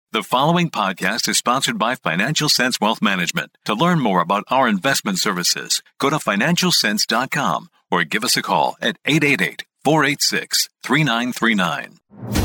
The following podcast is sponsored by Financial Sense Wealth Management. To learn more about our investment services, go to financialsense.com or give us a call at 888-486-3939.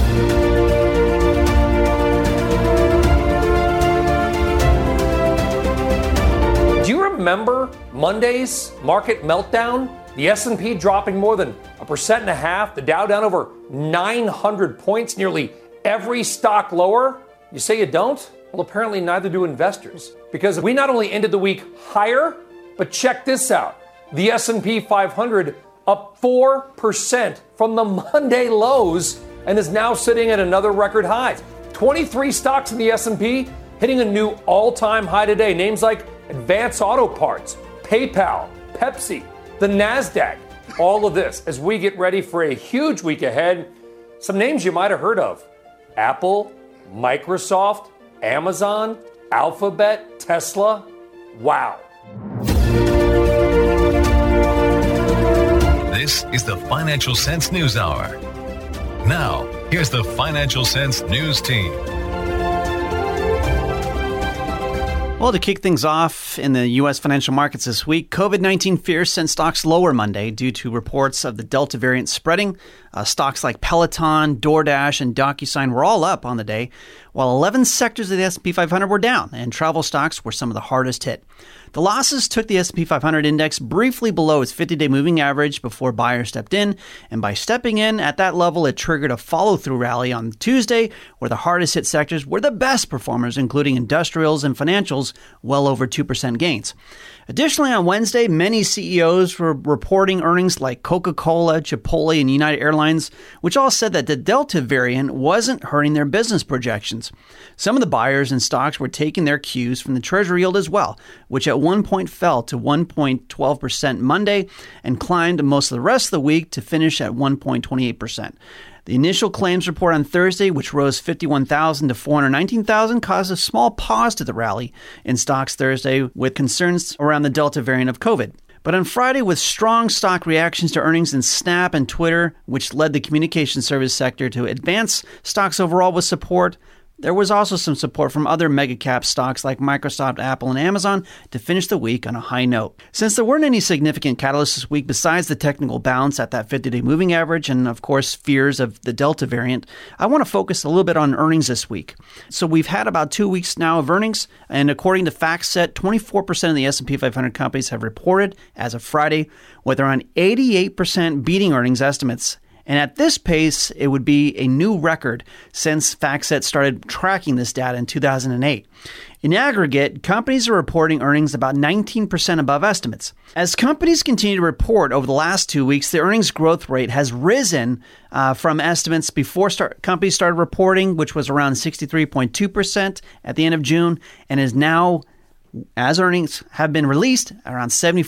Do you remember Monday's market meltdown? The S&P dropping more than 1.5%, the Dow down over 900 points, nearly every stock lower? You say you don't? Well, apparently neither do investors, because we not only ended the week higher, but check this out. The S&P 500 up 4% from the Monday lows and is now sitting at another record high. 23 stocks in the S&P hitting a new all-time high today. Names like Advance Auto Parts, PayPal, Pepsi, the NASDAQ. All of this as we get ready for a huge week ahead. Some names you might have heard of: Apple, Microsoft, Amazon, Alphabet, Tesla. Wow. This is the Financial Sense News Hour. Now, here's the Financial Sense News Team. Well, to kick things off in the U.S. financial markets this week, COVID-19 fears sent stocks lower Monday due to reports of the Delta variant spreading. Stocks like Peloton, DoorDash, and DocuSign were all up on the day, while 11 sectors of the S&P 500 were down, and travel stocks were some of the hardest hit. The losses took the S&P 500 index briefly below its 50-day moving average before buyers stepped in, and by stepping in at that level, it triggered a follow-through rally on Tuesday, where the hardest hit sectors were the best performers, including industrials and financials, well over 2% gains. Additionally, on Wednesday, many CEOs were reporting earnings like Coca-Cola, Chipotle, and United Airlines, which all said that the Delta variant wasn't hurting their business projections. Some of the buyers in stocks were taking their cues from the Treasury yield as well, which at one point fell to 1.12% Monday and climbed most of the rest of the week to finish at 1.28%. The initial claims report on Thursday, which rose 51,000 to 419,000, caused a small pause to the rally in stocks Thursday with concerns around the Delta variant of COVID. But on Friday, with strong stock reactions to earnings in Snap and Twitter, which led the communication service sector to advance stocks overall with support, there was also some support from other mega-cap stocks like Microsoft, Apple, and Amazon to finish the week on a high note. Since there weren't any significant catalysts this week besides the technical bounce at that 50-day moving average and, of course, fears of the Delta variant, I want to focus a little bit on earnings this week. So we've had about 2 weeks now of earnings, and according to FactSet, 24% of the S&P 500 companies have reported as of Friday, with around 88% beating earnings estimates. And at this pace, it would be a new record since FactSet started tracking this data in 2008. In aggregate, companies are reporting earnings about 19% above estimates. As companies continue to report over the last 2 weeks, the earnings growth rate has risen from estimates before companies started reporting, which was around 63.2% at the end of June, and is now, as earnings have been released, around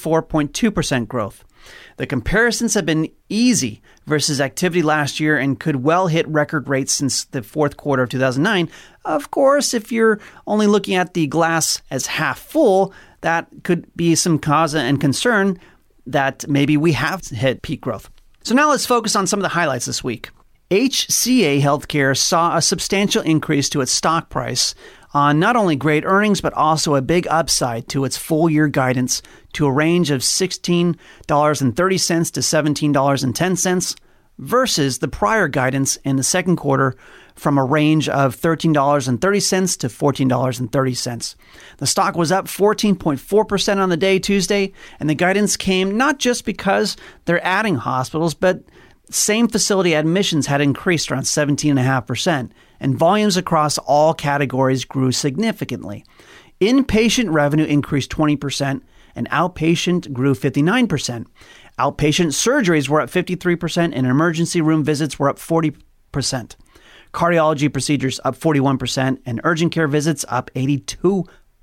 74.2% growth. The comparisons have been easy versus activity last year and could well hit record rates since the fourth quarter of 2009. Of course, if you're only looking at the glass as half full, that could be some cause and concern that maybe we have hit peak growth. So now let's focus on some of the highlights this week. HCA Healthcare saw a substantial increase to its stock price on not only great earnings, but also a big upside to its full-year guidance to a range of $16.30 to $17.10 versus the prior guidance in the second quarter from a range of $13.30 to $14.30. The stock was up 14.4% on the day Tuesday, and the guidance came not just because they're adding hospitals, but same facility admissions had increased around 17.5%, and volumes across all categories grew significantly. Inpatient revenue increased 20%, and outpatient grew 59%. Outpatient surgeries were up 53%, and emergency room visits were up 40%. Cardiology procedures up 41%, and urgent care visits up 82%.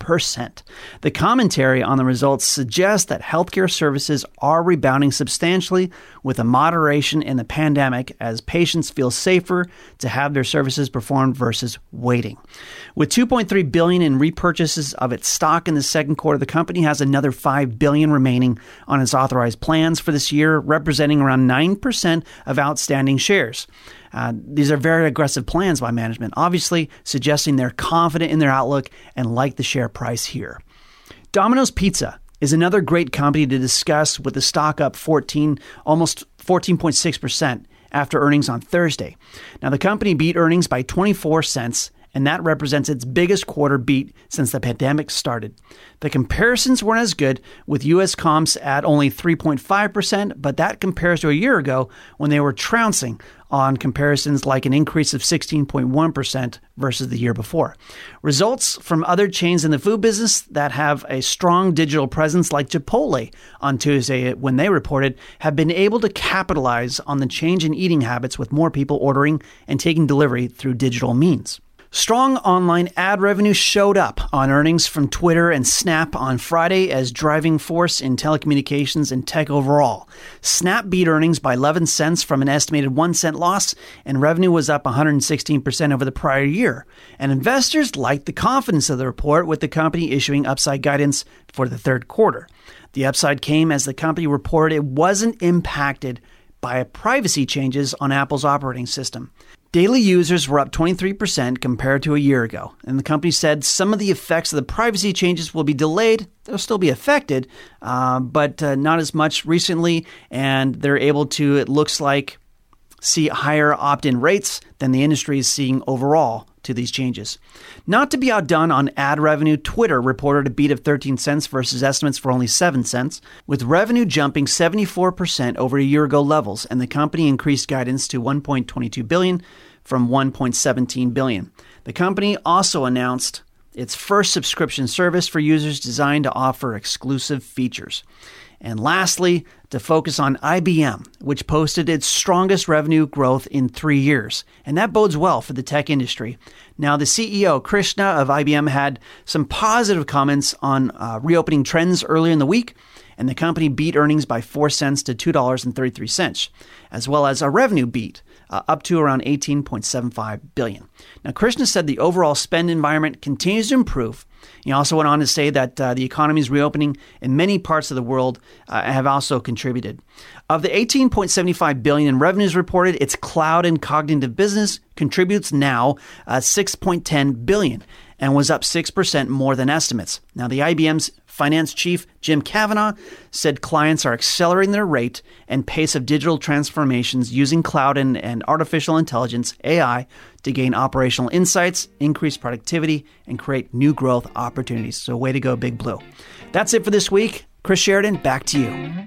The commentary on the results suggests that healthcare services are rebounding substantially with a moderation in the pandemic as patients feel safer to have their services performed versus waiting. With $2.3 billion in repurchases of its stock in the second quarter, the company has another $5 billion remaining on its authorized plans for this year, representing around 9% of outstanding shares. These are very aggressive plans by management, obviously suggesting they're confident in their outlook and like the share price here. Domino's Pizza is another great company to discuss, with the stock up almost 14.6% after earnings on Thursday. Now, the company beat earnings by 24 cents, and that represents its biggest quarter beat since the pandemic started. The comparisons weren't as good, with U.S. comps at only 3.5%, but that compares to a year ago when they were trouncing on comparisons like an increase of 16.1% versus the year before. Results from other chains in the food business that have a strong digital presence, like Chipotle on Tuesday when they reported, have been able to capitalize on the change in eating habits, with more people ordering and taking delivery through digital means. Strong online ad revenue showed up on earnings from Twitter and Snap on Friday as driving force in telecommunications and tech overall. Snap beat earnings by 11 cents from an estimated 1 cent loss, and revenue was up 116% over the prior year. And investors liked the confidence of the report, with the company issuing upside guidance for the third quarter. The upside came as the company reported it wasn't impacted by privacy changes on Apple's operating system. Daily users were up 23% compared to a year ago, and the company said some of the effects of the privacy changes will be delayed. They'll still be affected, but not as much recently, and they're able to, it looks like, see higher opt-in rates than the industry is seeing overall to these changes. Not to be outdone on ad revenue, Twitter reported a beat of 13 cents versus estimates for only 7 cents, with revenue jumping 74% over a year ago levels, and the company increased guidance to $1.22 billion from $1.17 billion. The company also announced its first subscription service for users designed to offer exclusive features. And lastly, to focus on IBM, which posted its strongest revenue growth in 3 years. And that bodes well for the tech industry. Now, the CEO, Krishna of IBM, had some positive comments on reopening trends earlier in the week, and the company beat earnings by 4 cents to $2.33, as well as a revenue beat up to around $18.75 billion. Now, Krishna said the overall spend environment continues to improve. He also went on to say that the economy is reopening in many parts of the world have also contributed. Of the $18.75 billion in revenues reported, its cloud and cognitive business contributes now $6.10 billion and was up 6% more than estimates. Now, the IBM's finance chief, Jim Kavanaugh, said clients are accelerating their rate and pace of digital transformations using cloud and artificial intelligence, AI, to gain operational insights, increase productivity, and create new growth opportunities. So way to go, Big Blue. That's it for this week. Chris Sheridan, back to you.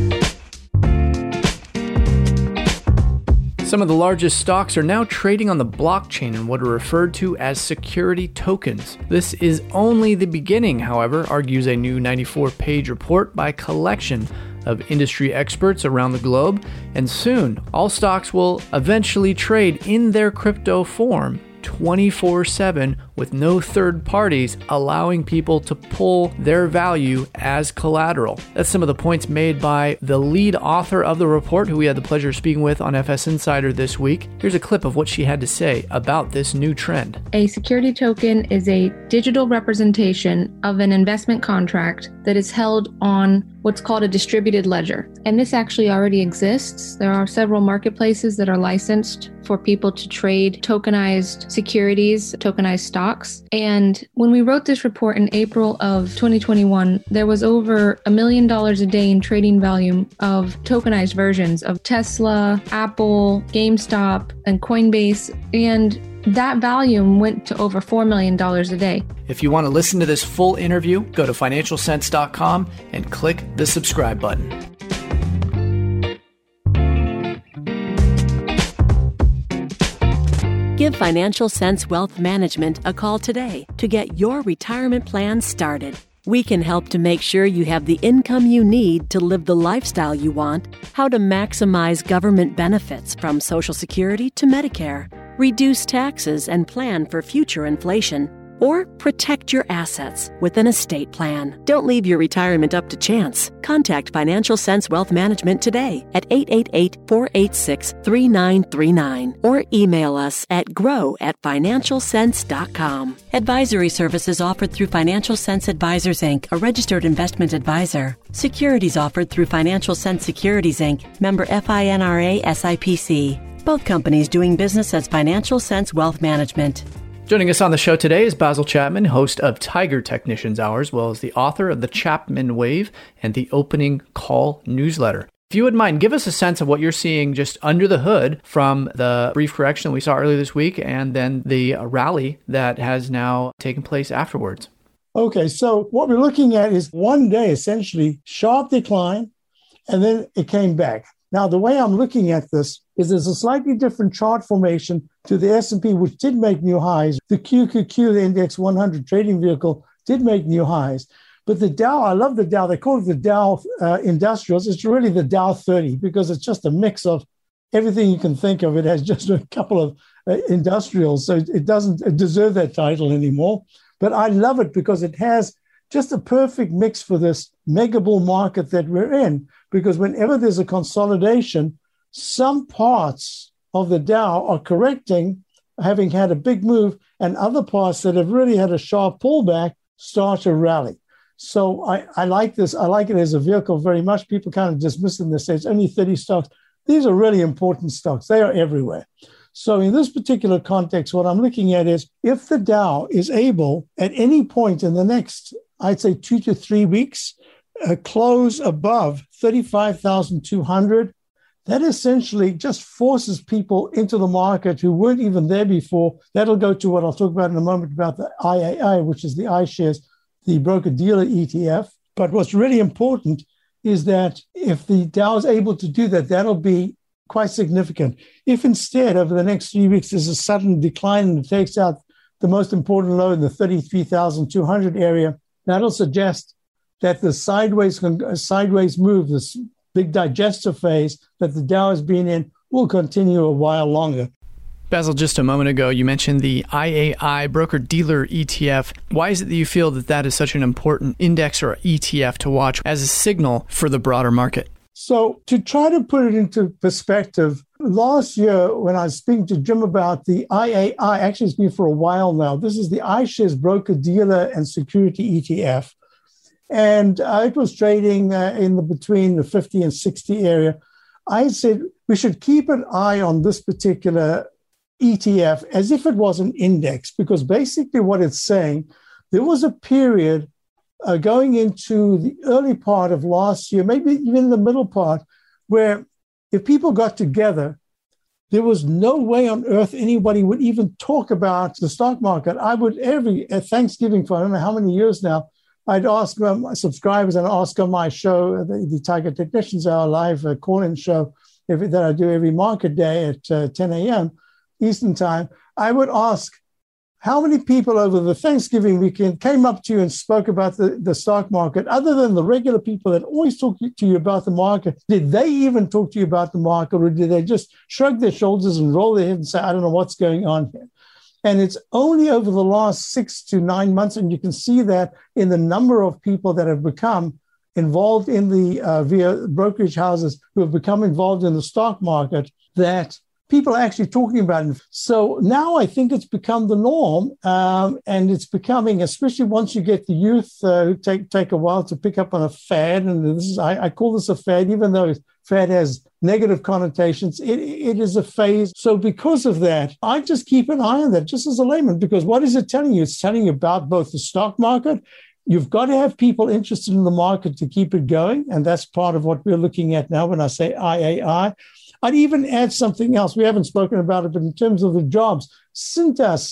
Some of the largest stocks are now trading on the blockchain in what are referred to as security tokens. This is only the beginning, however, argues a new 94-page report by a collection of industry experts around the globe, and soon all stocks will eventually trade in their crypto form 24/7 with no third parties allowing people to pull their value as collateral. That's some of the points made by the lead author of the report, who we had the pleasure of speaking with on FS Insider this week. Here's a clip of what she had to say about this new trend. A security token is a digital representation of an investment contract that is held on what's called a distributed ledger. And this actually already exists. There are several marketplaces that are licensed for people to trade tokenized securities, tokenized stocks. And when we wrote this report in April of 2021, there was over $1 million a day in trading volume of tokenized versions of Tesla, Apple, GameStop, and Coinbase. And that volume went to over $4 million a day. If you want to listen to this full interview, go to financialsense.com and click the subscribe button. Give Financial Sense Wealth Management a call today to get your retirement plan started. We can help to make sure you have the income you need to live the lifestyle you want, how to maximize government benefits from Social Security to Medicare, reduce taxes and plan for future inflation, or protect your assets with an estate plan. Don't leave your retirement up to chance. Contact Financial Sense Wealth Management today at 888-486-3939 or email us at grow@financialsense.com. Advisory services offered through Financial Sense Advisors, Inc., a registered investment advisor. Securities offered through Financial Sense Securities, Inc., member FINRA SIPC. both companies doing business as Financial Sense Wealth Management. Joining us on the show today is Basil Chapman, host of Tiger Technicians Hour, as well as the author of The Chapman Wave and the Opening Call newsletter. If you wouldn't mind, give us a sense of what you're seeing just under the hood from the brief correction that we saw earlier this week and then the rally that has now taken place afterwards. Okay, so what we're looking at is one day, essentially, sharp decline, and then it came back. Now, the way I'm looking at this is there's a slightly different chart formation to the S&P, which did make new highs. The QQQ, the Index 100 trading vehicle, did make new highs. But the Dow, I love the Dow. They call it the Dow Industrials. It's really the Dow 30 because it's just a mix of everything you can think of. It has just a couple of industrials, so it doesn't deserve that title anymore. But I love it because it has just a perfect mix for this mega bull market that we're in. Because whenever there's a consolidation, some parts of the Dow are correcting, having had a big move, and other parts that have really had a sharp pullback start to rally. So I like this. I like it as a vehicle very much. People kind of dismiss it and they say it's only 30 stocks. These are really important stocks. They are everywhere. So in this particular context, what I'm looking at is if the Dow is able at any point in the next, I'd say 2 to 3 weeks, close above 35,200, that essentially just forces people into the market who weren't even there before. That'll go to what I'll talk about in a moment about the IAI, which is the iShares, the broker-dealer ETF. But what's really important is that if the Dow is able to do that, that'll be quite significant. If instead, over the next 3 weeks, there's a sudden decline and it takes out the most important low in the 33,200 area, that'll suggest that the sideways move, this big digestive phase that the Dow has been in, will continue a while longer. Basil, just a moment ago, you mentioned the IAI broker-dealer ETF. Why is it that you feel that that is such an important index or ETF to watch as a signal for the broader market? So to try to put it into perspective, last year when I was speaking to Jim about the IAI, actually it's been for a while now, this is the iShares broker-dealer and security ETF. And it was trading between the 50 and 60 area. I said we should keep an eye on this particular ETF as if it was an index, because basically what it's saying, there was a period going into the early part of last year, maybe even the middle part, where if people got together, there was no way on earth anybody would even talk about the stock market. I would at Thanksgiving for I don't know how many years now, I'd ask my subscribers and ask on my show, the Tiger Technicians Hour live call-in show that I do every market day at 10 a.m. Eastern time, I would ask how many people over the Thanksgiving weekend came up to you and spoke about the stock market, other than the regular people that always talk to you about the market. Did they even talk to you about the market, or did they just shrug their shoulders and roll their head and say, I don't know what's going on here? And it's only over the last 6 to 9 months, and you can see that in the number of people that have become involved in the via brokerage houses who have become involved in the stock market, that people are actually talking about it. So now I think it's become the norm, and it's becoming, especially once you get the youth who take a while to pick up on a fad, and this is I call this a fad, even though fad has negative connotations. It is a phase. So because of that, I just keep an eye on that, just as a layman, because what is it telling you? It's telling you about both the stock market. You've got to have people interested in the market to keep it going, and that's part of what we're looking at now when I say IAI. I'd even add something else. We haven't spoken about it, but in terms of the jobs, Cintas,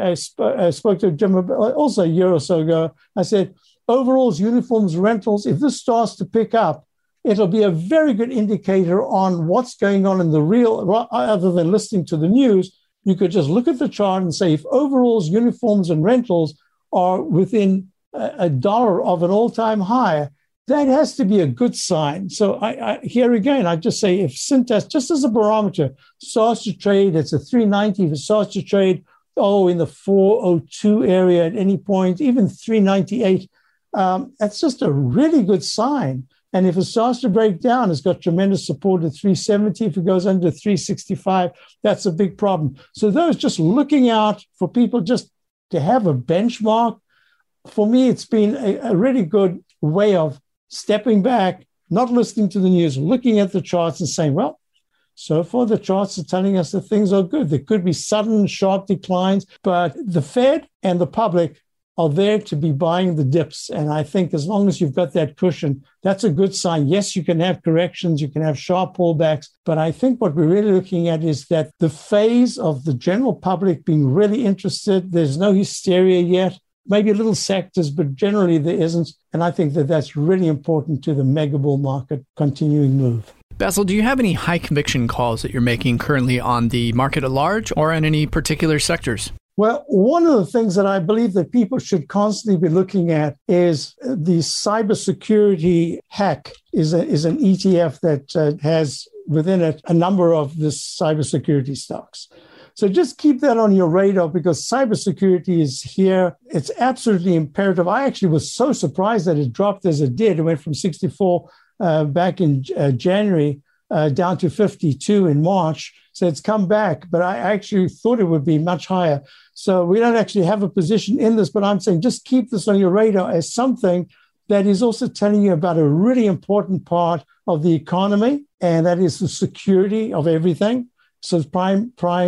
I spoke to Jim also a year or so ago. I said, overalls, uniforms, rentals, if this starts to pick up, it'll be a very good indicator on what's going on in the real, other than listening to the news. You could just look at the chart and say, if overalls, uniforms, and rentals are within $1 of an all-time high, that has to be a good sign. So I here again, I just say if Cintas, just as a barometer, starts to trade, it's a 390. If it starts to trade, in the 402 area at any point, even 398, that's just a really good sign. And if it starts to break down, it's got tremendous support at 370. If it goes under 365, that's a big problem. So those just looking out for people just to have a benchmark, for me, it's been a really good way of stepping back, not listening to the news, looking at the charts and saying, well, So far, the charts are telling us that things are good. There could be sudden, sharp declines, but the Fed and the public are there to be buying the dips. And I think as long as you've got that cushion, that's a good sign. Yes, you can have corrections, you can have sharp pullbacks, but I think what we're really looking at is that the phase of the general public being really interested, there's no hysteria yet, maybe little sectors, but generally there isn't. And I think that that's really important to the mega bull market continuing move. Basil, do you have any high conviction calls that you're making currently on the market at large or on any particular sectors? Well, one of the things that I believe that people should constantly be looking at is the cybersecurity hack is an ETF that has within it a number of the cybersecurity stocks. So just keep that on your radar because cybersecurity is here. It's absolutely imperative. I actually was so surprised that it dropped as it did. It went from 64 back in January down to 52 in March. So it's come back, but I actually thought it would be much higher. So we don't actually have a position in this, but I'm saying just keep this on your radar as something that is also telling you about a really important part of the economy, and that is the security of everything. So prime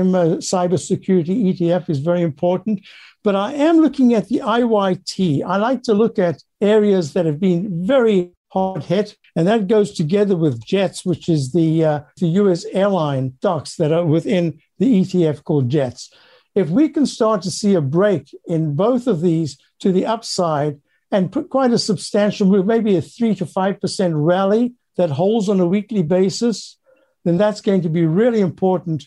cybersecurity ETF is very important. But I am looking at the IYT. I like to look at areas that have been very hard hit, and that goes together with JETS, which is the U.S. airline stocks that are within the ETF called JETS. If we can start to see a break in both of these to the upside and put quite a substantial move, maybe a 3 to 5% rally that holds on a weekly basis, then that's going to be really important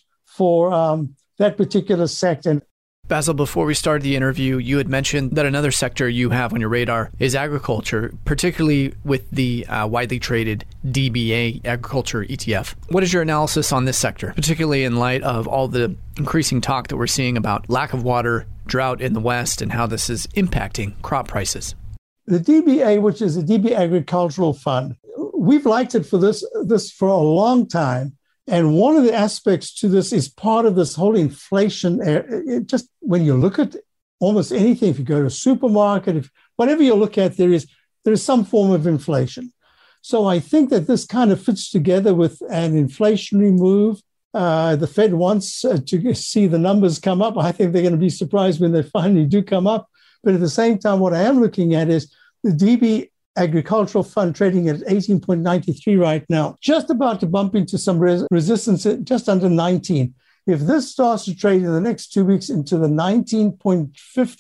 for that particular sector. Basil, before we started the interview, you had mentioned that another sector you have on your radar is agriculture, particularly with the widely traded DBA agriculture ETF. What is your analysis on this sector, particularly in light of all the increasing talk that we're seeing about lack of water, drought in the West, and how this is impacting crop prices? The DBA, which is the DB Agricultural Fund, we've liked it for this for a long time. And one of the aspects to this is part of this whole inflation. Just when you look at almost anything, if you go to a supermarket, whatever you look at, there is some form of inflation. So I think that this kind of fits together with an inflationary move. The Fed wants to see the numbers come up. I think they're going to be surprised when they finally do come up. But at the same time, what I am looking at is the DB Agricultural Fund trading at 18.93 right now, just about to bump into some resistance at just under 19. If this starts to trade in the next 2 weeks into the 19.50,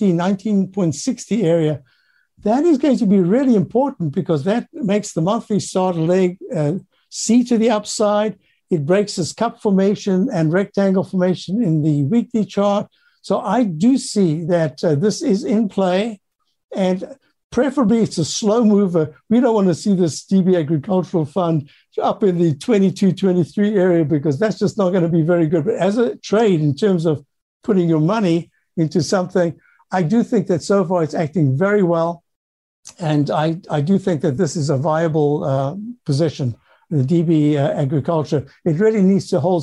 19.60 area, that is going to be really important because that makes the monthly starter leg see to the upside. It breaks this cup formation and rectangle formation in the weekly chart. So I do see that this is in play, and preferably it's a slow mover. We don't want to see this DB Agricultural Fund up in the 22, 23 area because that's just not going to be very good. But as a trade, in terms of putting your money into something, I do think that so far it's acting very well. And I do think that this is a viable position, the DB Agriculture. It really needs to hold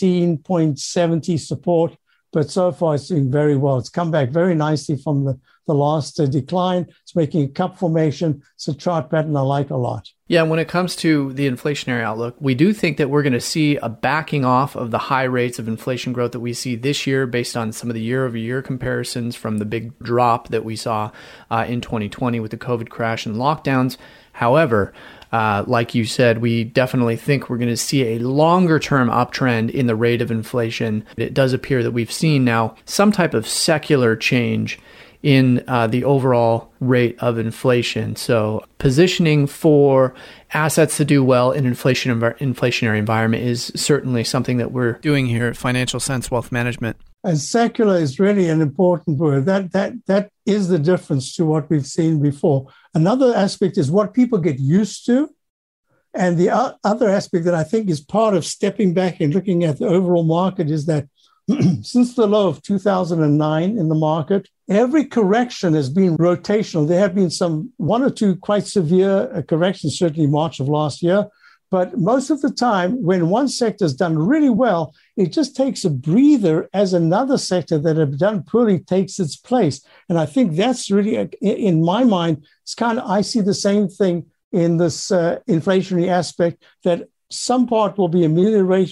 17.70 support, but so far it's doing very well. It's come back very nicely from the last decline. It's making a cup formation. It's a chart pattern I like a lot. Yeah, when it comes to the inflationary outlook, we do think that we're going to see a backing off of the high rates of inflation growth that we see this year based on some of the year-over-year comparisons from the big drop that we saw in 2020 with the COVID crash and lockdowns. However, like you said, we definitely think we're going to see a longer-term uptrend in the rate of inflation. It does appear that we've seen now some type of secular change in the overall rate of inflation. So positioning for assets to do well in inflationary environment is certainly something that we're doing here at Financial Sense Wealth Management. And secular is really an important word. That is the difference to what we've seen before. Another aspect is what people get used to. And the other aspect that I think is part of stepping back and looking at the overall market is that since the low of 2009 in the market, every correction has been rotational. There have been one or two quite severe corrections, certainly March of last year. But most of the time, when one sector has done really well, it just takes a breather as another sector that have done poorly takes its place. And I think that's really, in my mind, it's kind of, I see the same thing in this inflationary aspect, that some part will be ameliorated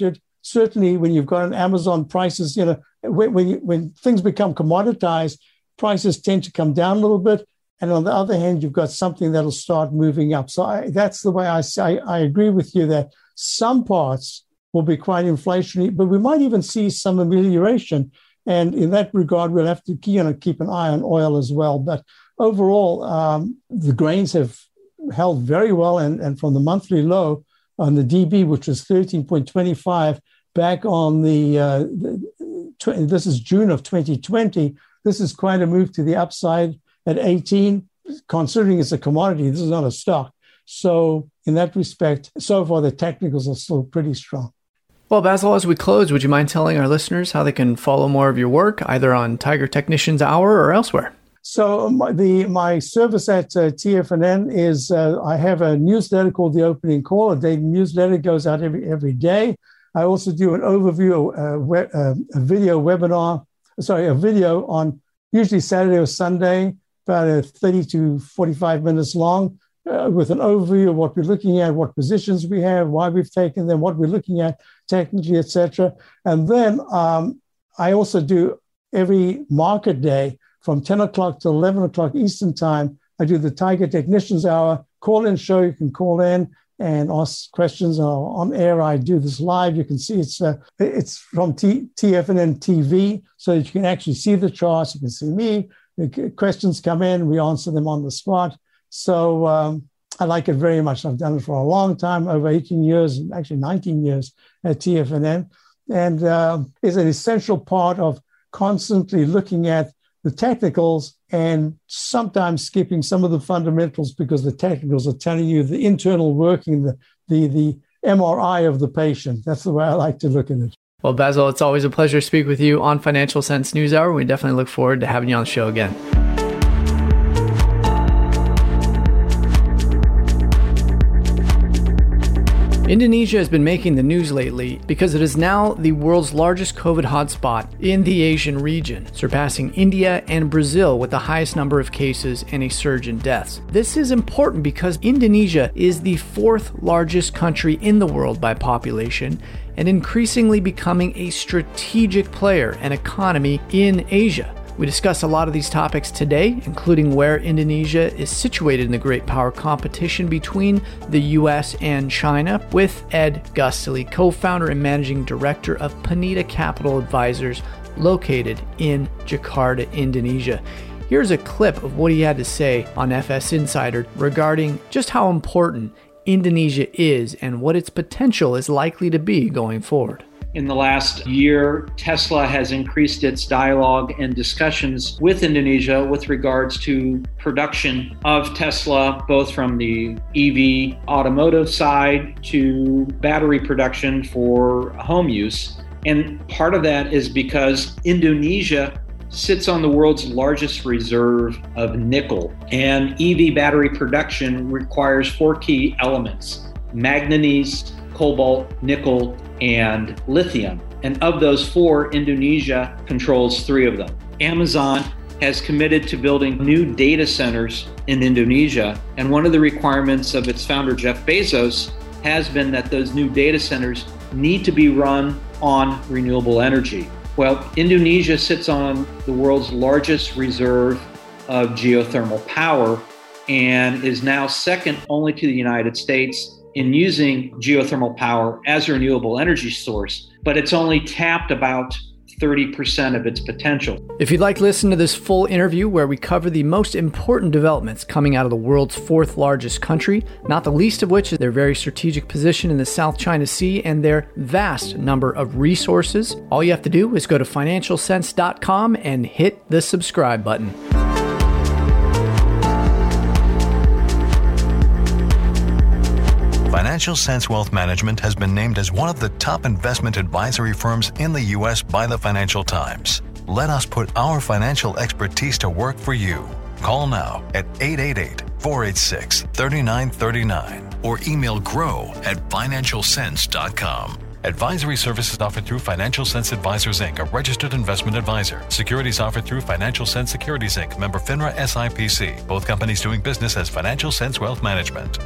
certainly when you've got an Amazon prices, when things become commoditized, prices tend to come down a little bit. And on the other hand, you've got something that'll start moving up. So that's the way I say. I agree with you that some parts will be quite inflationary, but we might even see some amelioration. And in that regard, we'll have to keep an eye on oil as well. But overall, the grains have held very well. And from the monthly low on the DB, which was 13.25, back on this is June of 2020, this is quite a move to the upside at 18, considering it's a commodity. This is not a stock. So in that respect, so far the technicals are still pretty strong. Well, Basil, as we close, would you mind telling our listeners how they can follow more of your work, either on Tiger Technicians Hour or elsewhere? So my service at TFNN is I have a newsletter called The Opening Call. A daily newsletter goes out every day. I also do an overview, a video on usually Saturday or Sunday, about 30 to 45 minutes long, with an overview of what we're looking at, what positions we have, why we've taken them, what we're looking at technically, etc. And then I also do every market day from 10 o'clock to 11 o'clock Eastern time. I do the Tiger Technicians Hour call-in show. You can call in and ask questions on air. I do this live. You can see it's from TFNN TV, so that you can actually see the charts. You can see me. The questions come in. We answer them on the spot. So I like it very much. I've done it for a long time, over 18 years, actually 19 years at TFNN. And is an essential part of constantly looking at the technicals and sometimes skipping some of the fundamentals because the technicals are telling you the internal working, the MRI of the patient. That's the way I like to look at it. Well, Basil, it's always a pleasure to speak with you on Financial Sense News Hour. We definitely look forward to having you on the show again. Indonesia has been making the news lately because it is now the world's largest COVID hotspot in the Asian region, surpassing India and Brazil with the highest number of cases and a surge in deaths. This is important because Indonesia is the fourth largest country in the world by population and increasingly becoming a strategic player and economy in Asia. We discuss a lot of these topics today, including where Indonesia is situated in the great power competition between the US and China, with Ed Gustily, co-founder and managing director of Panita Capital Advisors, located in Jakarta, Indonesia. Here's a clip of what he had to say on FS Insider regarding just how important Indonesia is and what its potential is likely to be going forward. In the last year, Tesla has increased its dialogue and discussions with Indonesia with regards to production of Tesla, both from the EV automotive side to battery production for home use. And part of that is because Indonesia sits on the world's largest reserve of nickel. And EV battery production requires four key elements: manganese, cobalt, nickel, and lithium. And of those four, Indonesia controls three of them. Amazon has committed to building new data centers in Indonesia. And one of the requirements of its founder, Jeff Bezos, has been that those new data centers need to be run on renewable energy. Well, Indonesia sits on the world's largest reserve of geothermal power and is now second only to the United States in using geothermal power as a renewable energy source, but it's only tapped about 30% of its potential. If you'd like to listen to this full interview where we cover the most important developments coming out of the world's fourth largest country, not the least of which is their very strategic position in the South China Sea and their vast number of resources, all you have to do is go to financialsense.com and hit the subscribe button. Financial Sense Wealth Management has been named as one of the top investment advisory firms in the U.S. by the Financial Times. Let us put our financial expertise to work for you. Call now at 888-486-3939 or email grow@financialsense.com. Advisory services offered through Financial Sense Advisors, Inc., a registered investment advisor. Securities offered through Financial Sense Securities, Inc., member FINRA SIPC. Both companies doing business as Financial Sense Wealth Management.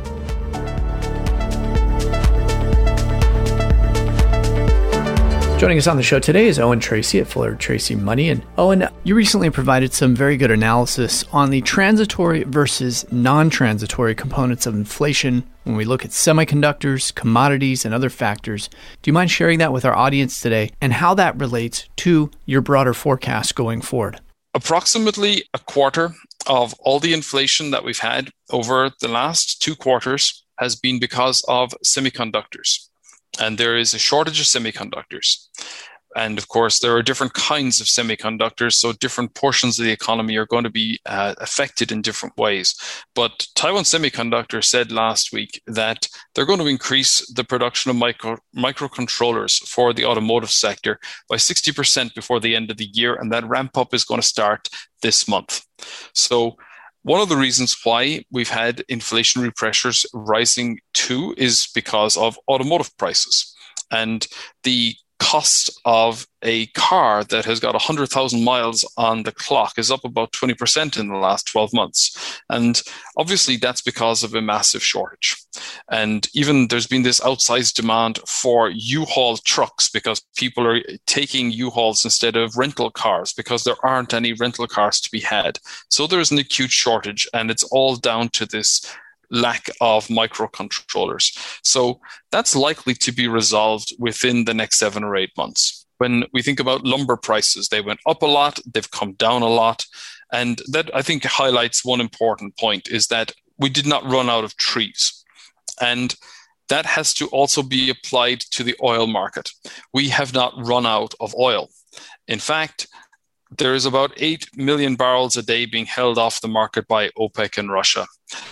Joining us on the show today is Owen Tracy at Fuller Tracy Money. And Owen, you recently provided some very good analysis on the transitory versus non-transitory components of inflation when we look at semiconductors, commodities, and other factors. Do you mind sharing that with our audience today and how that relates to your broader forecast going forward? Approximately a quarter of all the inflation that we've had over the last 2 quarters has been because of semiconductors. And there is a shortage of semiconductors. And of course, there are different kinds of semiconductors, so different portions of the economy are going to be affected in different ways. But Taiwan Semiconductor said last week that they're going to increase the production of microcontrollers for the automotive sector by 60% before the end of the year, and that ramp up is going to start this month. So one of the reasons why we've had inflationary pressures rising too is because of automotive prices. And the cost of a car that has got 100,000 miles on the clock is up about 20% in the last 12 months. And obviously that's because of a massive shortage. And even there's been this outsized demand for U-Haul trucks because people are taking U-Hauls instead of rental cars because there aren't any rental cars to be had. So there's an acute shortage, and it's all down to this lack of microcontrollers. So that's likely to be resolved within the next 7 or 8 months. When we think about lumber prices, they went up a lot, they've come down a lot. And that, I think, highlights one important point, is that we did not run out of trees. And that has to also be applied to the oil market. We have not run out of oil. In fact, there is about 8 million barrels a day being held off the market by OPEC and Russia.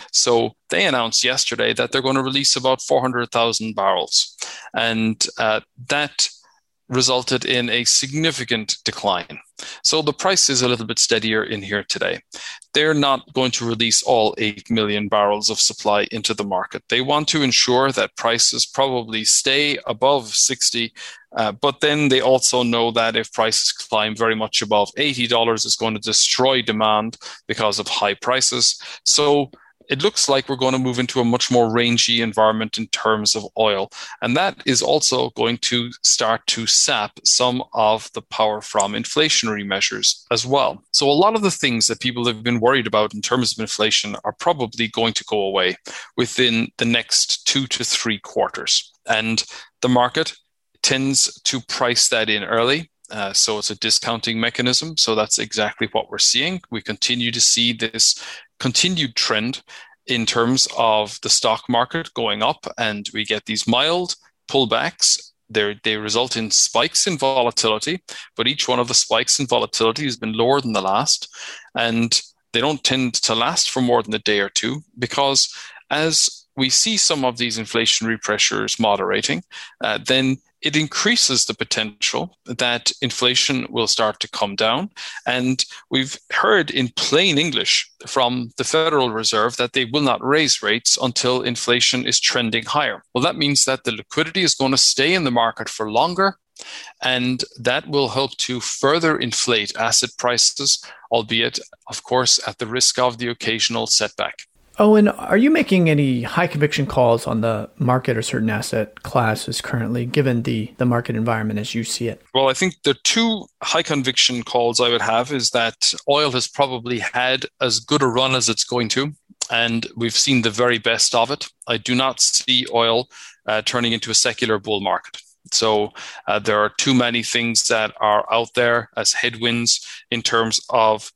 So they announced yesterday that they're going to release about 400,000 barrels. And that resulted in a significant decline. So the price is a little bit steadier in here today. They're not going to release all 8 million barrels of supply into the market. They want to ensure that prices probably stay above 60, but then they also know that if prices climb very much above $80, it's going to destroy demand because of high prices. So it looks like we're going to move into a much more rangy environment in terms of oil. And that is also going to start to sap some of the power from inflationary measures as well. So a lot of the things that people have been worried about in terms of inflation are probably going to go away within the next 2 to 3 quarters. And the market tends to price that in early. So it's a discounting mechanism. So that's exactly what we're seeing. We continue to see this continued trend in terms of the stock market going up, and we get these mild pullbacks. They result in spikes in volatility, but each one of the spikes in volatility has been lower than the last, and they don't tend to last for more than a day or two, because as we see some of these inflationary pressures moderating, then it increases the potential that inflation will start to come down. And we've heard in plain English from the Federal Reserve that they will not raise rates until inflation is trending higher. Well, that means that the liquidity is going to stay in the market for longer, and that will help to further inflate asset prices, albeit, of course, at the risk of the occasional setback. Owen, are you making any high conviction calls on the market or certain asset classes currently, given the market environment as you see it? Well, I think the 2 high conviction calls I would have is that oil has probably had as good a run as it's going to, and we've seen the very best of it. I do not see oil turning into a secular bull market. So there are too many things that are out there as headwinds in terms of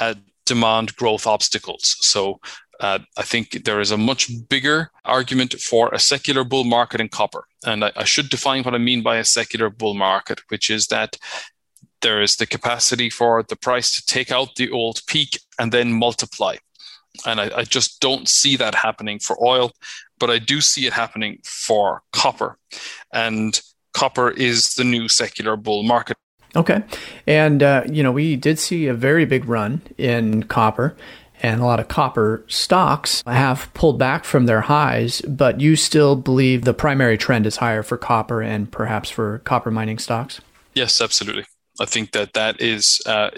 demand growth obstacles. So I think there is a much bigger argument for a secular bull market in copper. And I should define what I mean by a secular bull market, which is that there is the capacity for the price to take out the old peak and then multiply. And I just don't see that happening for oil, but I do see it happening for copper. And copper is the new secular bull market. Okay. And, we did see a very big run in copper. And a lot of copper stocks have pulled back from their highs, but you still believe the primary trend is higher for copper and perhaps for copper mining stocks? Yes, absolutely. I think that is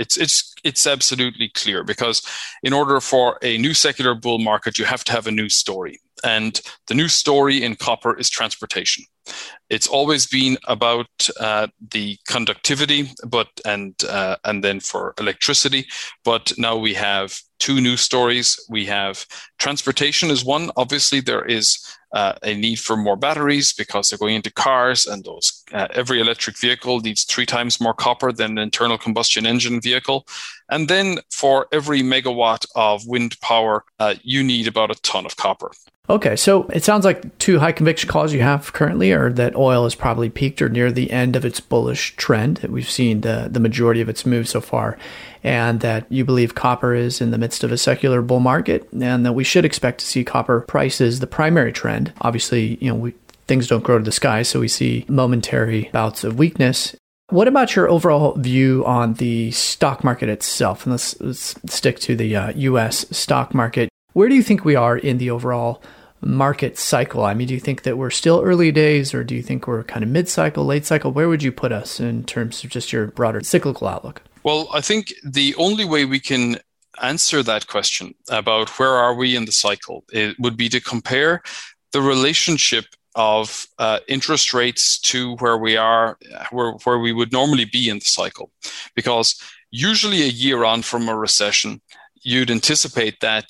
it's absolutely clear, because in order for a new secular bull market, you have to have a new story. And the new story in copper is transportation. It's always been about the conductivity, and then for electricity. But now we have two news stories. We have transportation is one. Obviously, there is a need for more batteries because they're going into cars, and those every electric vehicle needs 3 times more copper than an internal combustion engine vehicle. And then for every megawatt of wind power, you need about a ton of copper. Okay, so it sounds like 2 high conviction calls you have currently are that oil has probably peaked or near the end of its bullish trend, that we've seen the majority of its move so far, and that you believe copper is in the midst of a secular bull market, and that we should expect to see copper prices the primary trend. Obviously, things don't grow to the sky, so we see momentary bouts of weakness. What about your overall view on the stock market itself? And let's stick to the U.S. stock market. Where do you think we are in the overall market cycle? I mean, do you think that we're still early days, or do you think we're kind of mid-cycle, late cycle? Where would you put us in terms of just your broader cyclical outlook? Well, I think the only way we can answer that question about where are we in the cycle, it would be to compare the relationship of interest rates to where we are, where we would normally be in the cycle. Because usually a year on from a recession, you'd anticipate that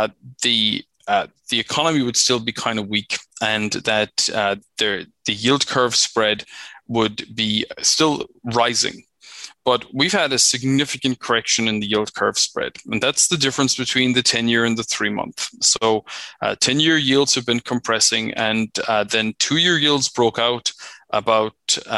the economy would still be kind of weak, and that the yield curve spread would be still rising. But we've had a significant correction in the yield curve spread, and that's the difference between the 10-year and the 3-month. So 10-year yields have been compressing, and then 2-year yields broke out about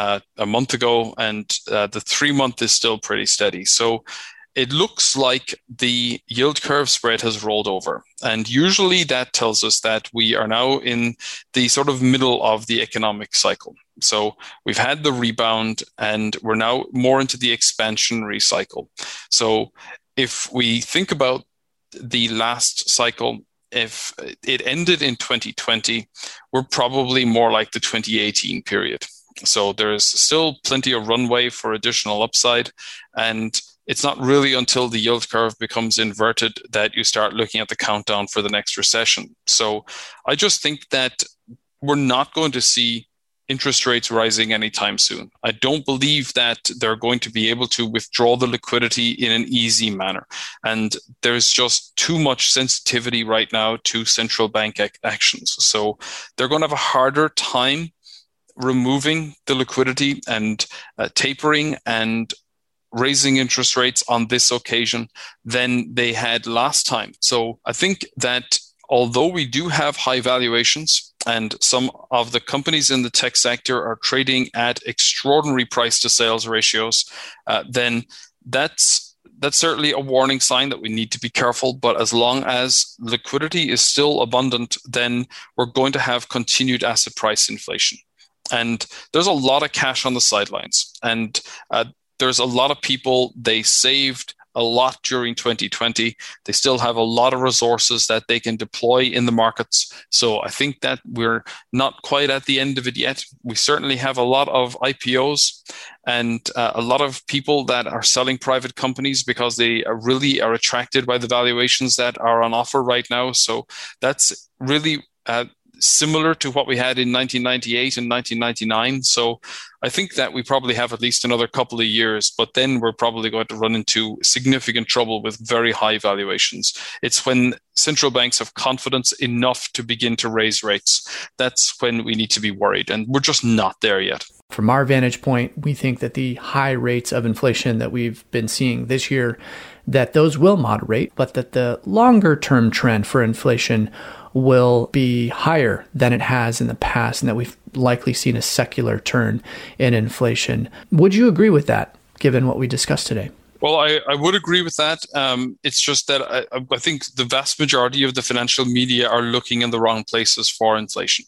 a month ago, and the 3-month is still pretty steady. So it looks like the yield curve spread has rolled over. And usually that tells us that we are now in the sort of middle of the economic cycle. So we've had the rebound, and we're now more into the expansionary cycle. So if we think about the last cycle, if it ended in 2020, we're probably more like the 2018 period. So there's still plenty of runway for additional upside, and it's not really until the yield curve becomes inverted that you start looking at the countdown for the next recession. So I just think that we're not going to see interest rates rising anytime soon. I don't believe that they're going to be able to withdraw the liquidity in an easy manner. And there's just too much sensitivity right now to central bank actions. So they're going to have a harder time removing the liquidity and tapering and raising interest rates on this occasion than they had last time. So I think that although we do have high valuations, and some of the companies in the tech sector are trading at extraordinary price to sales ratios, then that's certainly a warning sign that we need to be careful. But as long as liquidity is still abundant, then we're going to have continued asset price inflation. And there's a lot of cash on the sidelines. And there's a lot of people, they saved a lot during 2020. They still have a lot of resources that they can deploy in the markets. So I think that we're not quite at the end of it yet. We certainly have a lot of IPOs and a lot of people that are selling private companies because they really are attracted by the valuations that are on offer right now. So that's really similar to what we had in 1998 and 1999. So I think that we probably have at least another couple of years, but then we're probably going to run into significant trouble with very high valuations. It's when central banks have confidence enough to begin to raise rates. That's when we need to be worried, and we're just not there yet. From our vantage point, we think that the high rates of inflation that we've been seeing this year, that those will moderate, but that the longer term trend for inflation will be higher than it has in the past, and that we've likely seen a secular turn in inflation. Would you agree with that, given what we discussed today? Well, I would agree with that. It's just that I think the vast majority of the financial media are looking in the wrong places for inflation.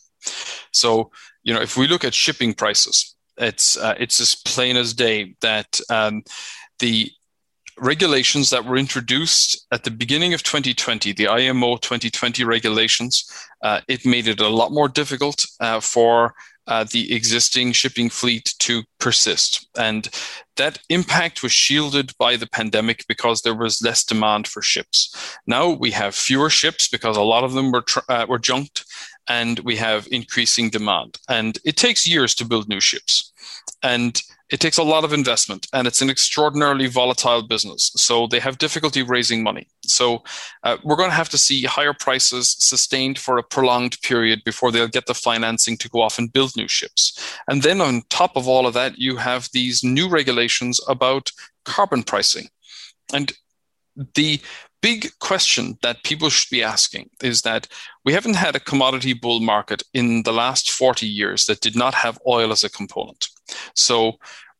So, if we look at shipping prices, it's as plain as day that the regulations that were introduced at the beginning of 2020, the IMO 2020 regulations, it made it a lot more difficult for the existing shipping fleet to persist. And that impact was shielded by the pandemic because there was less demand for ships. Now we have fewer ships because a lot of them were junked, and we have increasing demand. And it takes years to build new ships. And it takes a lot of investment, and it's an extraordinarily volatile business. So they have difficulty raising money. So we're going to have to see higher prices sustained for a prolonged period before they'll get the financing to go off and build new ships. And then on top of all of that, you have these new regulations about carbon pricing. And the big question that people should be asking is that we haven't had a commodity bull market in the last 40 years that did not have oil as a component. So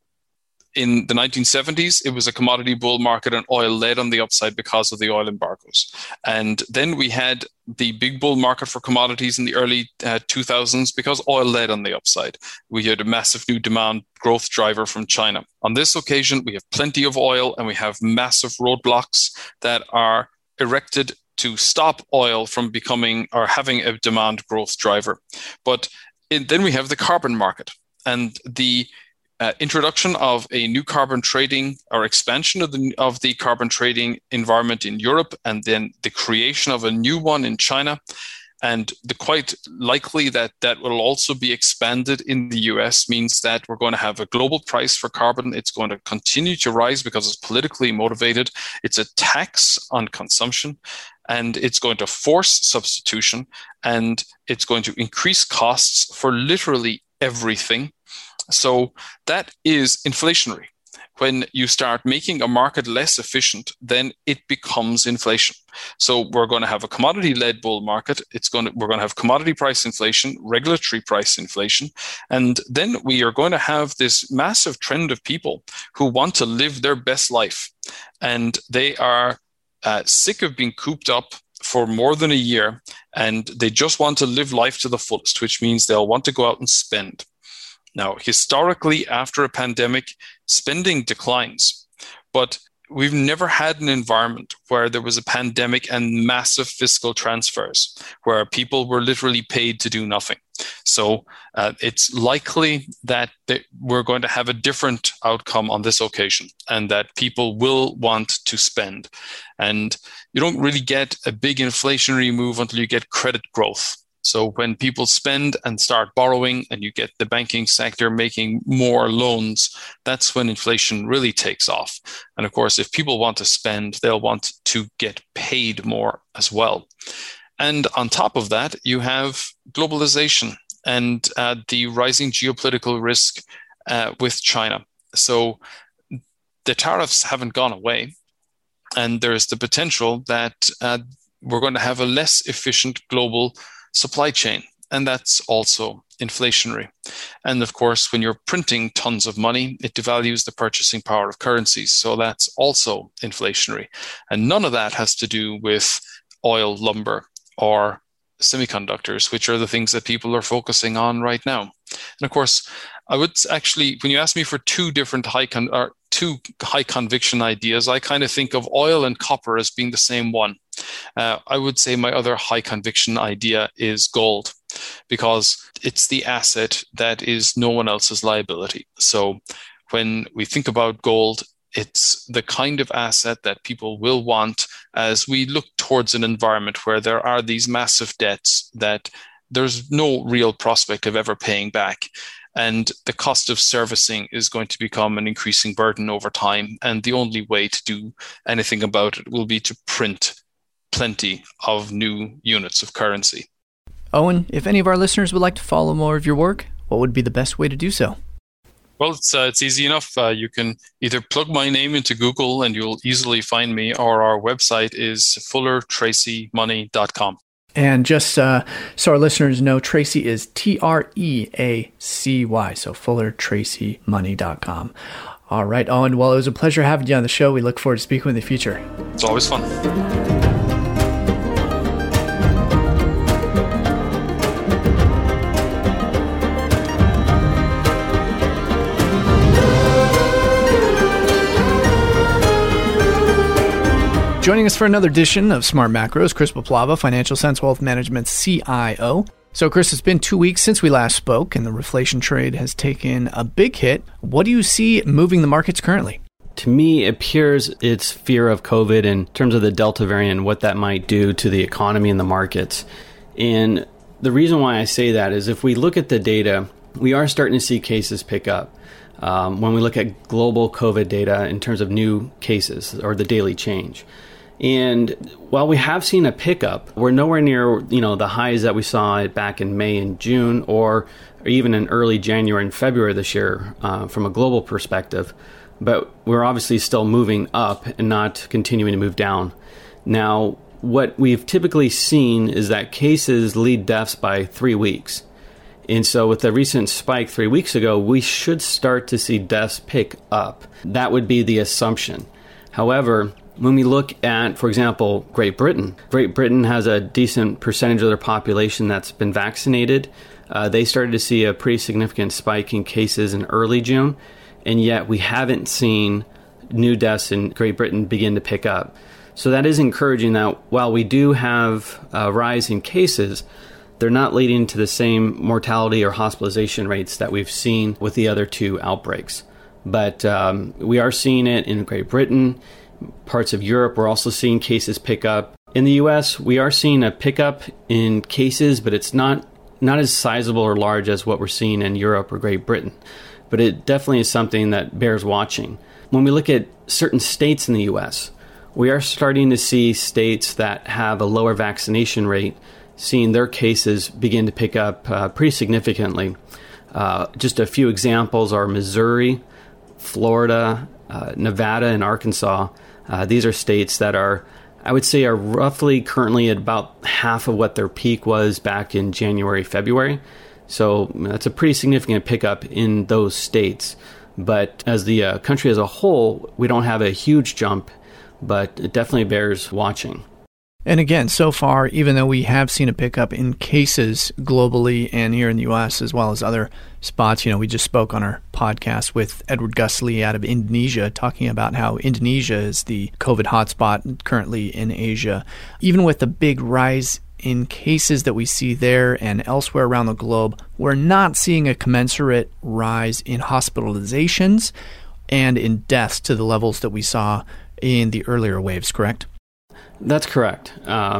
in the 1970s, it was a commodity bull market, and oil led on the upside because of the oil embargoes. And then we had the big bull market for commodities in the early 2000s because oil led on the upside. We had a massive new demand growth driver from China. On this occasion, we have plenty of oil, and we have massive roadblocks that are erected to stop oil from becoming or having a demand growth driver. But then we have the carbon market, and the introduction of a new carbon trading or expansion of the carbon trading environment in Europe, and then the creation of a new one in China. And the quite likely that will also be expanded in the US means that we're going to have a global price for carbon. It's going to continue to rise because it's politically motivated. It's a tax on consumption, and it's going to force substitution, and it's going to increase costs for literally everything. So that is inflationary. When you start making a market less efficient, then it becomes inflation. So we're going to have a commodity-led bull market. We're going to have commodity price inflation, regulatory price inflation, and then we are going to have this massive trend of people who want to live their best life, and they are sick of being cooped up for more than a year, and they just want to live life to the fullest, which means they'll want to go out and spend. Now, historically, after a pandemic, spending declines, but we've never had an environment where there was a pandemic and massive fiscal transfers, where people were literally paid to do nothing. So it's likely that we're going to have a different outcome on this occasion, and that people will want to spend. And you don't really get a big inflationary move until you get credit growth. So when people spend and start borrowing, and you get the banking sector making more loans, that's when inflation really takes off. And of course, if people want to spend, they'll want to get paid more as well. And on top of that, you have globalization and the rising geopolitical risk with China. So the tariffs haven't gone away, and there's the potential that we're going to have a less efficient global supply chain, and that's also inflationary. And of course, when you're printing tons of money, it devalues the purchasing power of currencies, so that's also inflationary. And none of that has to do with oil, lumber, or semiconductors, which are the things that people are focusing on right now. And of course, I would actually, when you ask me for two high conviction ideas, I kind of think of oil and copper as being the same one. I would say my other high conviction idea is gold, because it's the asset that is no one else's liability. So when we think about gold, it's the kind of asset that people will want as we look towards an environment where there are these massive debts that there's no real prospect of ever paying back. And the cost of servicing is going to become an increasing burden over time. And the only way to do anything about it will be to print plenty of new units of currency. Owen, if any of our listeners would like to follow more of your work, what would be the best way to do so? Well, it's easy enough. You can either plug my name into Google and you'll easily find me, or our website is fullertracymoney.com. And just so our listeners know, Tracy is Treacy, so fullertracymoney.com. All right, Owen, well, it was a pleasure having you on the show. We look forward to speaking with you in the future. It's always fun. Joining us for another edition of Smart Macro is Chris Paplava, Financial Sense Wealth Management's CIO. So, Chris, it's been 2 weeks since we last spoke, and the reflation trade has taken a big hit. What do you see moving the markets currently? To me, it appears it's fear of COVID in terms of the Delta variant and what that might do to the economy and the markets. And The reason why I say that is if we look at the data, we are starting to see cases pick up. When we look at global COVID data in terms of new cases or the daily change. And while we have seen a pickup, we're nowhere near, the highs that we saw back in May and June or even in early January and February this year from a global perspective. But we're obviously still moving up and not continuing to move down. Now, what we've typically seen is that cases lead deaths by 3 weeks. And so with the recent spike 3 weeks ago, we should start to see deaths pick up. That would be the assumption. However, when we look at, for example, Great Britain has a decent percentage of their population that's been vaccinated. They started to see a pretty significant spike in cases in early June, and yet we haven't seen new deaths in Great Britain begin to pick up. So that is encouraging that while we do have a rise in cases, they're not leading to the same mortality or hospitalization rates that we've seen with the other two outbreaks. But we are seeing it in Great Britain, parts of Europe. We're also seeing cases pick up. In the U.S., we are seeing a pickup in cases, but it's not as sizable or large as what we're seeing in Europe or Great Britain. But it definitely is something that bears watching. When we look at certain states in the U.S., we are starting to see states that have a lower vaccination rate seeing their cases begin to pick up pretty significantly. Just a few examples are Missouri, Florida, Nevada, and Arkansas. These are states that are roughly currently at about half of what their peak was back in January, February. So that's a pretty significant pickup in those states. But as the country as a whole, we don't have a huge jump, but it definitely bears watching. And again, so far, even though we have seen a pickup in cases globally and here in the U.S. as well as other spots, we just spoke on our podcast with Edward Gustley out of Indonesia talking about how Indonesia is the COVID hotspot currently in Asia. Even with the big rise in cases that we see there and elsewhere around the globe, we're not seeing a commensurate rise in hospitalizations and in deaths to the levels that we saw in the earlier waves, correct? That's correct.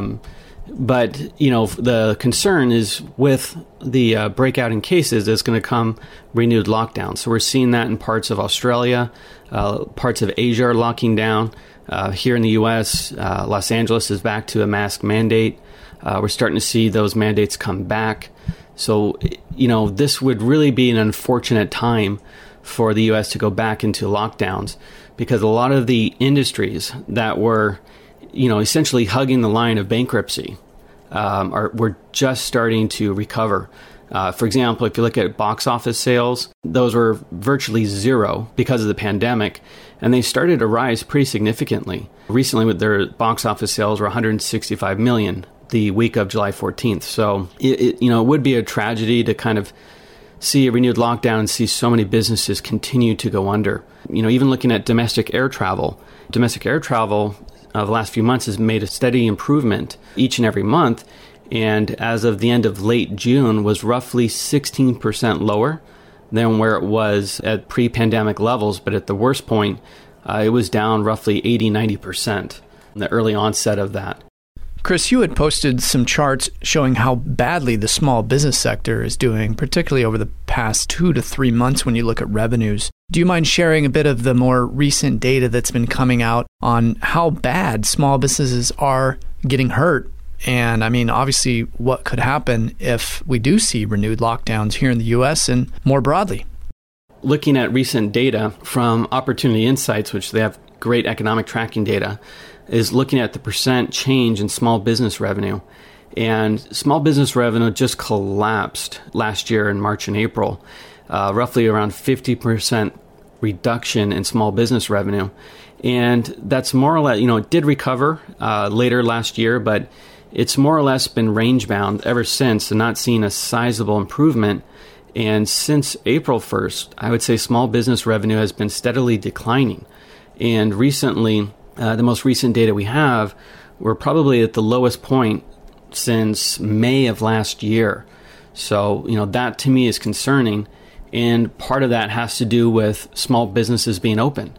But, the concern is with the breakout in cases, there's going to come renewed lockdown. So we're seeing that in parts of Australia, parts of Asia are locking down. Here in the U.S., Los Angeles is back to a mask mandate. We're starting to see those mandates come back. So, this would really be an unfortunate time for the U.S. to go back into lockdowns because a lot of the industries that were essentially hugging the line of bankruptcy, we're just starting to recover. For example, if you look at box office sales, those were virtually zero because of the pandemic, and they started to rise pretty significantly. Recently, with their box office sales were 165 million the week of July 14th. So it would be a tragedy to kind of see a renewed lockdown and see so many businesses continue to go under. Even looking at domestic air travel the last few months has made a steady improvement each and every month, and as of the end of late June was roughly 16% lower than where it was at pre-pandemic levels, but at the worst point, it was down roughly 80-90% in the early onset of that. Chris, you had posted some charts showing how badly the small business sector is doing, particularly over the past 2 to 3 months when you look at revenues. Do you mind sharing a bit of the more recent data that's been coming out on how bad small businesses are getting hurt? And obviously, what could happen if we do see renewed lockdowns here in the U.S. and more broadly? Looking at recent data from Opportunity Insights, which they have great economic tracking data, is looking at the percent change in small business revenue. And small business revenue just collapsed last year in March and April, roughly around 50% reduction in small business revenue. And that's more or less, it did recover later last year, but it's more or less been range bound ever since and not seen a sizable improvement. And since April 1st, I would say small business revenue has been steadily declining. And recently, the most recent data we have, we're probably at the lowest point since May of last year. So, that to me is concerning. And part of that has to do with small businesses being open.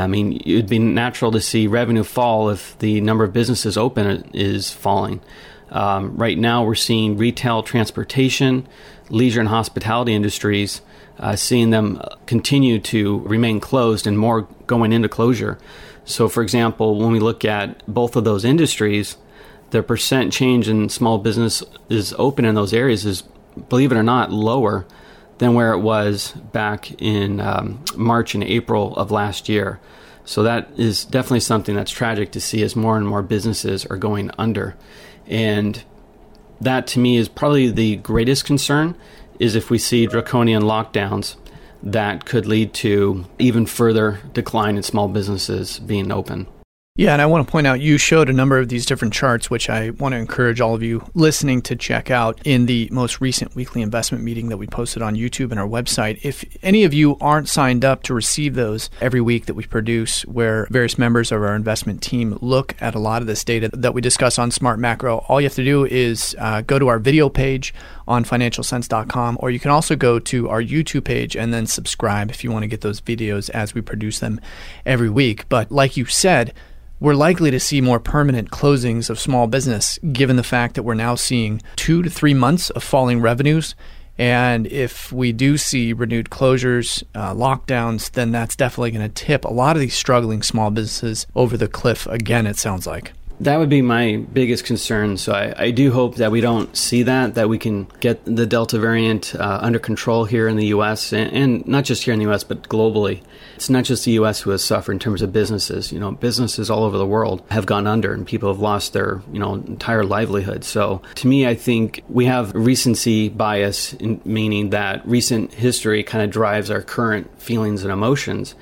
It'd be natural to see revenue fall if the number of businesses open is falling. Right now, we're seeing retail, transportation, leisure, and hospitality industries, seeing them continue to remain closed and more going into closure. So, for example, when we look at both of those industries, the percent change in small business is open in those areas is, believe it or not, lower than where it was back in March and April of last year. So that is definitely something that's tragic to see as more and more businesses are going under. And that, to me, is probably the greatest concern, is if we see draconian lockdowns that could lead to even further decline in small businesses being open. Yeah, and I want to point out, you showed a number of these different charts, which I want to encourage all of you listening to check out in the most recent weekly investment meeting that we posted on YouTube and our website. If any of you aren't signed up to receive those every week that we produce, where various members of our investment team look at a lot of this data that we discuss on Smart Macro, all you have to do is go to our video page on financialsense.com, or you can also go to our YouTube page and then subscribe if you want to get those videos as we produce them every week. But like you said, we're likely to see more permanent closings of small business, given the fact that we're now seeing 2 to 3 months of falling revenues. And if we do see renewed closures, lockdowns, then that's definitely going to tip a lot of these struggling small businesses over the cliff again, it sounds like. That would be my biggest concern. So I do hope that we don't see that we can get the Delta variant under control here in the U.S. and not just here in the U.S., but globally. It's not just the U.S. who has suffered in terms of businesses. You know, businesses all over the world have gone under and people have lost their, entire livelihood. So to me, I think we have recency bias, meaning that recent history kind of drives our current feelings and emotions.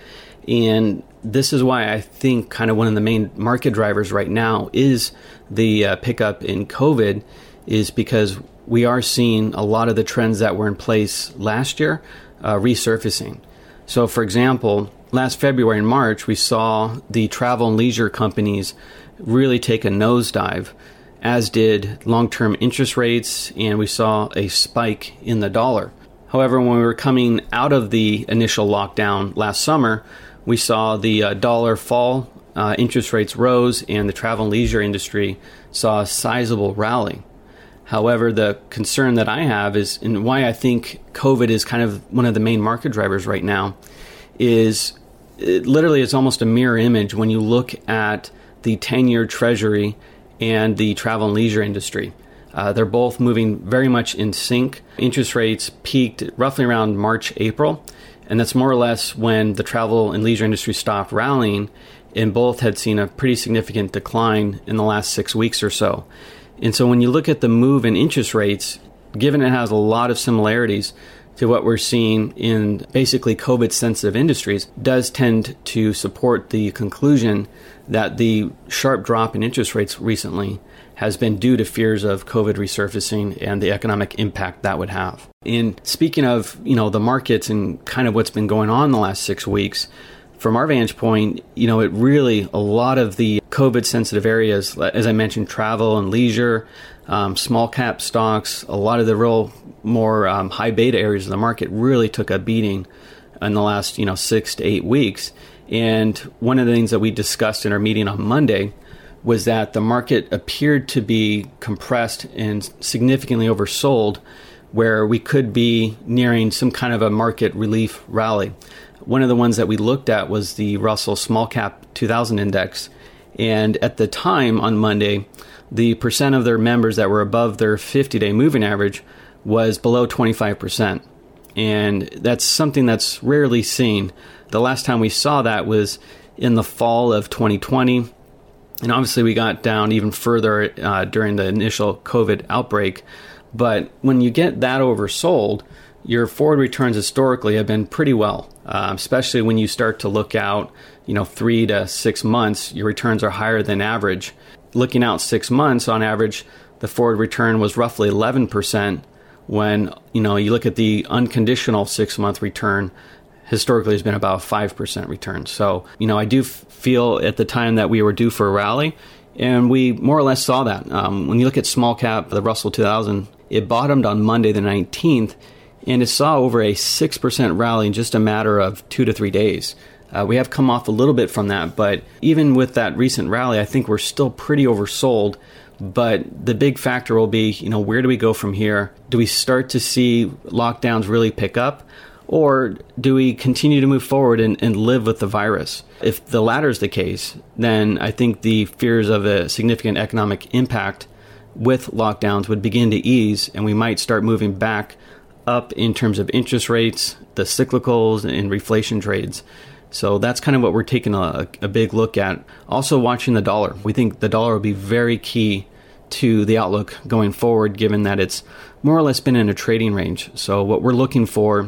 And this is why I think kind of one of the main market drivers right now is the pickup in COVID, is because we are seeing a lot of the trends that were in place last year resurfacing. So, for example, last February and March, we saw the travel and leisure companies really take a nosedive, as did long-term interest rates, and we saw a spike in the dollar. However, when we were coming out of the initial lockdown last summer, we saw the dollar fall, interest rates rose, and the travel and leisure industry saw a sizable rally. However, the concern that I have is, and why I think COVID is kind of one of the main market drivers right now, is it's almost a mirror image when you look at the 10-year Treasury and the travel and leisure industry. They're both moving very much in sync. Interest rates peaked roughly around March, April. And that's more or less when the travel and leisure industry stopped rallying, and both had seen a pretty significant decline in the last 6 weeks or so. And so when you look at the move in interest rates, given it has a lot of similarities to what we're seeing in basically COVID-sensitive industries, does tend to support the conclusion that the sharp drop in interest rates recently has been due to fears of COVID resurfacing and the economic impact that would have. And speaking of, the markets and kind of what's been going on the last 6 weeks, from our vantage point, it really, a lot of the COVID-sensitive areas, as I mentioned, travel and leisure, small cap stocks, a lot of the real more high beta areas of the market really took a beating in the last, 6 to 8 weeks. And one of the things that we discussed in our meeting on Monday was that the market appeared to be compressed and significantly oversold, where we could be nearing some kind of a market relief rally. One of the ones that we looked at was the Russell Small Cap 2000 Index. And at the time on Monday, the percent of their members that were above their 50-day moving average was below 25%. And that's something that's rarely seen. The last time we saw that was in the fall of 2020. And obviously we got down even further during the initial COVID outbreak. But when you get that oversold, your forward returns historically have been pretty well, especially when you start to look out, 3 to 6 months, your returns are higher than average. Looking out 6 months, on average, the forward return was roughly 11%, when, you look at the unconditional 6-month return, historically has been about 5% return. So, I do feel at the time that we were due for a rally, and we more or less saw that. When you look at small cap, the Russell 2000, it bottomed on Monday the 19th, and it saw over a 6% rally in just a matter of 2 to 3 days. We have come off a little bit from that, but even with that recent rally, I think we're still pretty oversold But the big factor will be, where do we go from here? Do we start to see lockdowns really pick up? Or do we continue to move forward and live with the virus? If the latter is the case, then I think the fears of a significant economic impact with lockdowns would begin to ease, and we might start moving back up in terms of interest rates, the cyclicals, and reflation trades. So that's kind of what we're taking a big look at. Also watching the dollar. We think the dollar will be very key to the outlook going forward, given that it's more or less been in a trading range. So what we're looking for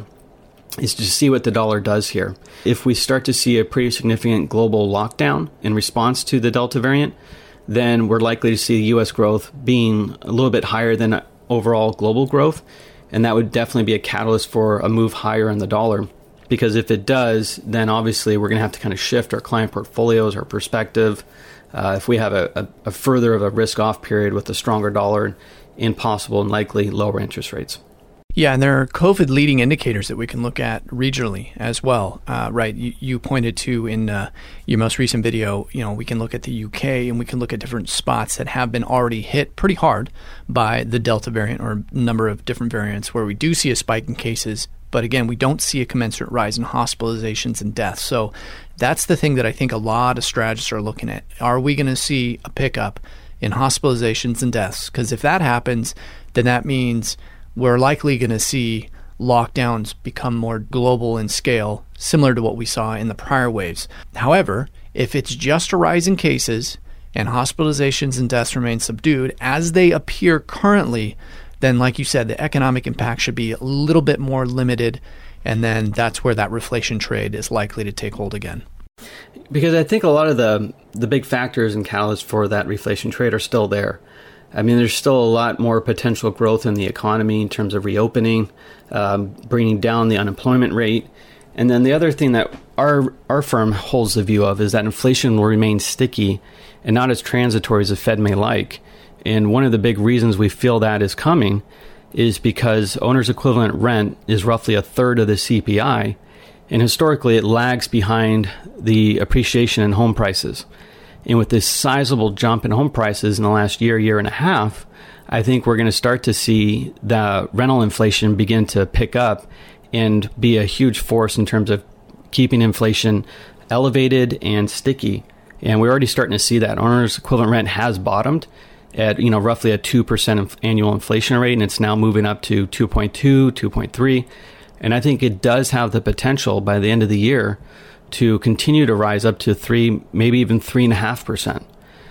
is to see what the dollar does here. If we start to see a pretty significant global lockdown in response to the Delta variant, then we're likely to see U.S. growth being a little bit higher than overall global growth. And that would definitely be a catalyst for a move higher in the dollar. Because if it does, then obviously we're going to have to kind of shift our client portfolios, our perspective. If we have a further of a risk-off period with a stronger dollar and possible and likely lower interest rates. Yeah, and there are COVID leading indicators that we can look at regionally as well, right? You pointed to in your most recent video, we can look at the UK and we can look at different spots that have been already hit pretty hard by the Delta variant or a number of different variants where we do see a spike in cases. But again, we don't see a commensurate rise in hospitalizations and deaths. So that's the thing that I think a lot of strategists are looking at. Are we going to see a pickup in hospitalizations and deaths? Because if that happens, then that means we're likely going to see lockdowns become more global in scale, similar to what we saw in the prior waves. However, if it's just a rise in cases and hospitalizations and deaths remain subdued as they appear currently, then like you said, the economic impact should be a little bit more limited, and then that's where that reflation trade is likely to take hold again. Because I think a lot of the big factors and catalysts for that reflation trade are still there. I mean, there's still a lot more potential growth in the economy in terms of reopening, bringing down the unemployment rate. And then the other thing that our firm holds the view of is that inflation will remain sticky and not as transitory as the Fed may like. And one of the big reasons we feel that is coming is because owner's equivalent rent is roughly a third of the CPI. And historically, it lags behind the appreciation in home prices. And with this sizable jump in home prices in the last year and a half, I think we're going to start to see the rental inflation begin to pick up and be a huge force in terms of keeping inflation elevated and sticky. And we're already starting to see that. Owner's equivalent rent has bottomed at roughly a 2% annual inflation rate, and it's now moving up to 2.2, 2.3. And I think it does have the potential by the end of the year to continue to rise up to 3, maybe even 3.5%.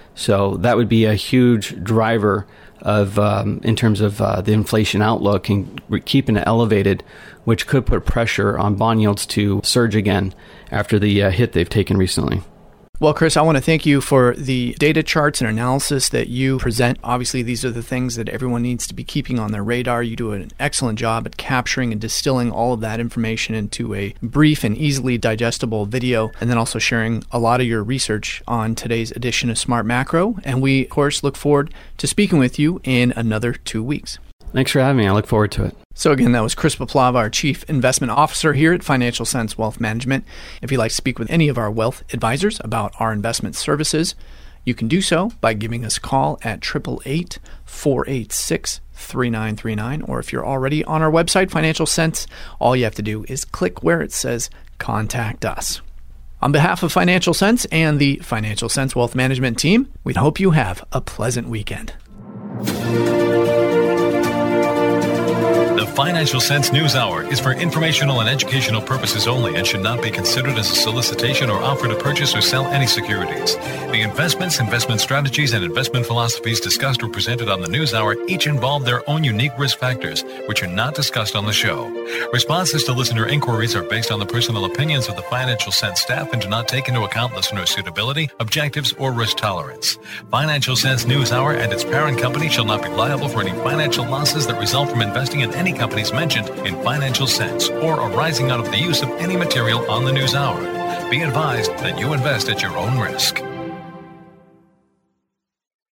So that would be a huge driver of in terms of the inflation outlook and keeping it elevated, which could put pressure on bond yields to surge again after the hit they've taken recently. Well, Chris, I want to thank you for the data charts and analysis that you present. Obviously, these are the things that everyone needs to be keeping on their radar. You do an excellent job at capturing and distilling all of that information into a brief and easily digestible video, and then also sharing a lot of your research on today's edition of Smart Macro. And we, of course, look forward to speaking with you in another 2 weeks. Thanks for having me. I look forward to it. So again, that was Chris Poplava, our Chief Investment Officer here at Financial Sense Wealth Management. If you'd like to speak with any of our wealth advisors about our investment services, you can do so by giving us a call at 888-486-3939. Or if you're already on our website, Financial Sense, all you have to do is click where it says Contact Us. On behalf of Financial Sense and the Financial Sense Wealth Management team, we hope you have a pleasant weekend. The Financial Sense News Hour is for informational and educational purposes only and should not be considered as a solicitation or offer to purchase or sell any securities. The investments, investment strategies, and investment philosophies discussed or presented on the News Hour each involve their own unique risk factors, which are not discussed on the show. Responses to listener inquiries are based on the personal opinions of the Financial Sense staff and do not take into account listener suitability, objectives, or risk tolerance. Financial Sense News Hour and its parent company shall not be liable for any financial losses that result from investing in any companies mentioned in Financial Sense or arising out of the use of any material on the News Hour. Be advised that you invest at your own risk.